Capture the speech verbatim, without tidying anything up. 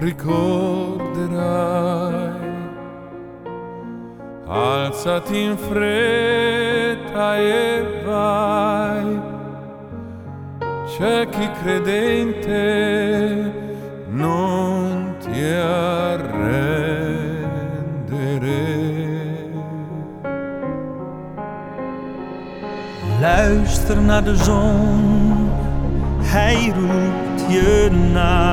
ricorderai. Alzati in fretta e vai, c'è chi credente non ti arrendere. Luister naar de zon, hij roept je na.